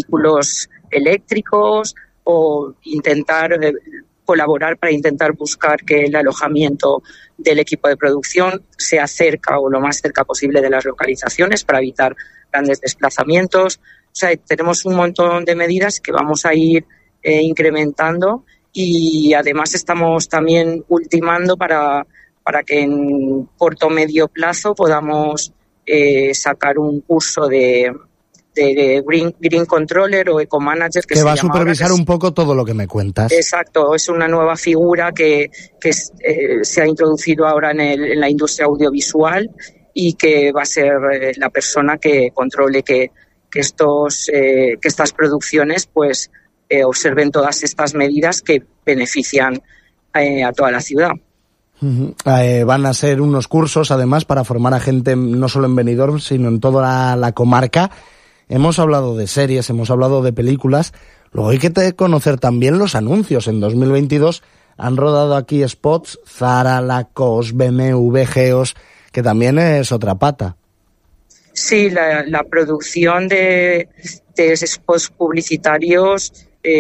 vehículos eléctricos o intentar colaborar para intentar buscar que el alojamiento del equipo de producción sea cerca o lo más cerca posible de las localizaciones para evitar grandes desplazamientos. O sea, tenemos un montón de medidas que vamos a ir incrementando y además estamos también ultimando para que en corto o medio plazo podamos sacar un curso de Green Controller o Eco Manager que va a supervisar un poco todo lo que me cuentas. Exacto, es una nueva figura que se ha introducido ahora en la industria audiovisual y que va a ser la persona que controle que estas producciones pues observen todas estas medidas que benefician a toda la ciudad. Van a ser unos cursos además para formar a gente no solo en Benidorm sino en toda la comarca. Hemos hablado de series, hemos hablado de películas, luego hay que conocer también los anuncios. En 2022 han rodado aquí spots Zara, Lacoste, BMW, Geos, que también es otra pata. Sí, la producción de spots publicitarios,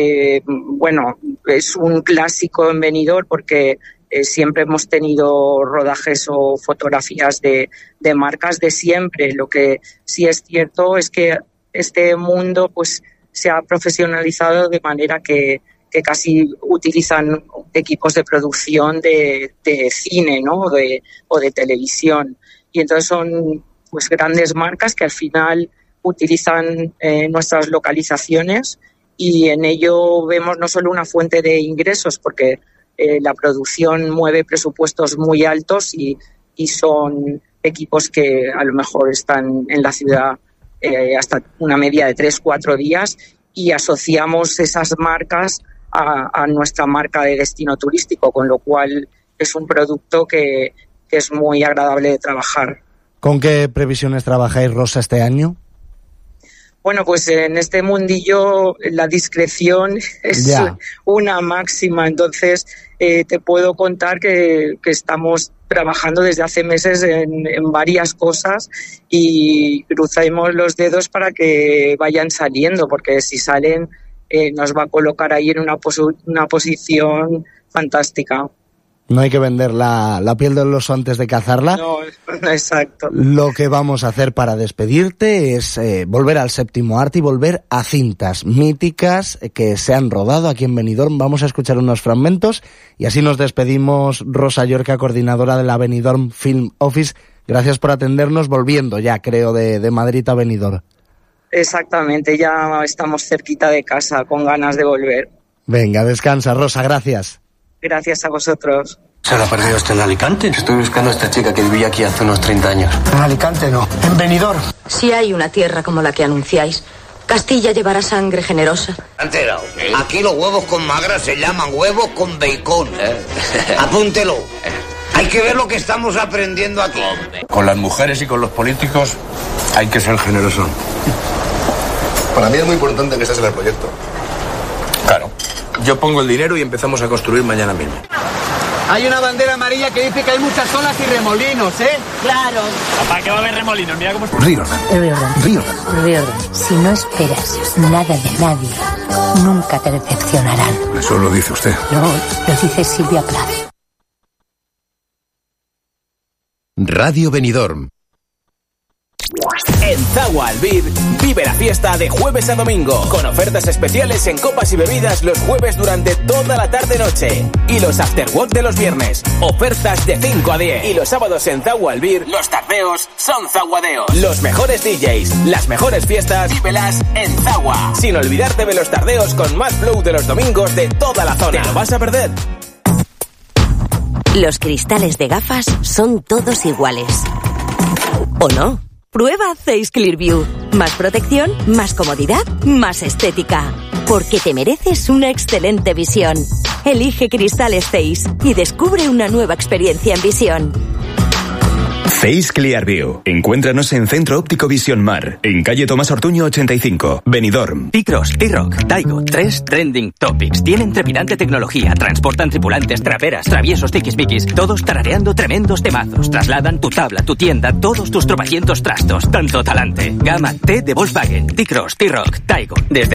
es un clásico en Benidorm porque siempre hemos tenido rodajes o fotografías de marcas de siempre. Lo que sí es cierto es que este mundo pues se ha profesionalizado de manera que casi utilizan equipos de producción de cine, ¿no? o de televisión. Y entonces son pues grandes marcas que al final utilizan nuestras localizaciones y en ello vemos no solo una fuente de ingresos, porque la producción mueve presupuestos muy altos y son equipos que a lo mejor están en la ciudad hasta una media de 3-4 días y asociamos esas marcas a nuestra marca de destino turístico, con lo cual es un producto que es muy agradable de trabajar. ¿Con qué previsiones trabajáis, Rosa, este año? Bueno, pues en este mundillo la discreción es una máxima, entonces te puedo contar que estamos trabajando desde hace meses en varias cosas y crucemos los dedos para que vayan saliendo, porque si salen nos va a colocar ahí en una posición fantástica. No hay que vender la piel del oso antes de cazarla. No, exacto. Lo que vamos a hacer para despedirte es volver al séptimo arte y volver a cintas míticas que se han rodado aquí en Benidorm. Vamos a escuchar unos fragmentos y así nos despedimos. Rosa Llorca, coordinadora de la Benidorm Film Office. Gracias por atendernos, volviendo ya, creo, de Madrid a Benidorm. Exactamente, ya estamos cerquita de casa, con ganas de volver. Venga, descansa, Rosa, gracias. Gracias a vosotros. ¿Se lo ha perdido usted en Alicante? Estoy buscando a esta chica que vivía aquí hace unos 30 años. En Alicante no, en Benidorm. Si hay una tierra como la que anunciáis, Castilla llevará sangre generosa. Enterado. Aquí los huevos con magra se llaman huevos con bacon. Apúntelo. Hay que ver lo que estamos aprendiendo aquí. Con las mujeres y con los políticos hay que ser generoso. Para mí es muy importante que estés en el proyecto. Claro. Yo pongo el dinero y empezamos a construir mañana mismo. Hay una bandera amarilla que dice que hay muchas olas y remolinos, ¿eh? Claro. Papá, que va a haber remolinos, mira cómo está. Riordan. Si no esperas nada de nadie, nunca te decepcionarán. Eso lo dice usted. No, lo dice Silvia Plath. Radio Benidorm. En Zagua Albir, vive la fiesta de jueves a domingo, con ofertas especiales en copas y bebidas los jueves durante toda la tarde-noche. Y los afterwork de los viernes, ofertas de 5 a 10. Y los sábados en Zagua Albir, los tardeos son zaguadeos. Los mejores DJs, las mejores fiestas, vívelas en Zagua. Sin olvidarte de los tardeos con más flow de los domingos de toda la zona. ¿Te lo vas a perder? Los cristales de gafas son todos iguales. ¿O no? Prueba Zeiss Clearview. Más protección, más comodidad, más estética. Porque te mereces una excelente visión. Elige cristales Zeiss y descubre una nueva experiencia en visión. Zeiss Clearview. Encuéntranos en Centro Óptico Visión Mar, en calle Tomás Ortuño 85, Benidorm. T-Cross, T-Rock, Taigo, 3 Trending Topics. Tienen trepidante tecnología, transportan tripulantes, traperas, traviesos, tiquismiquis, todos tarareando tremendos temazos. Trasladan tu tabla, tu tienda, todos tus tropecientos trastos. Tanto talante. Gama T de Volkswagen, T-Cross, T-Rock, Taigo. Desde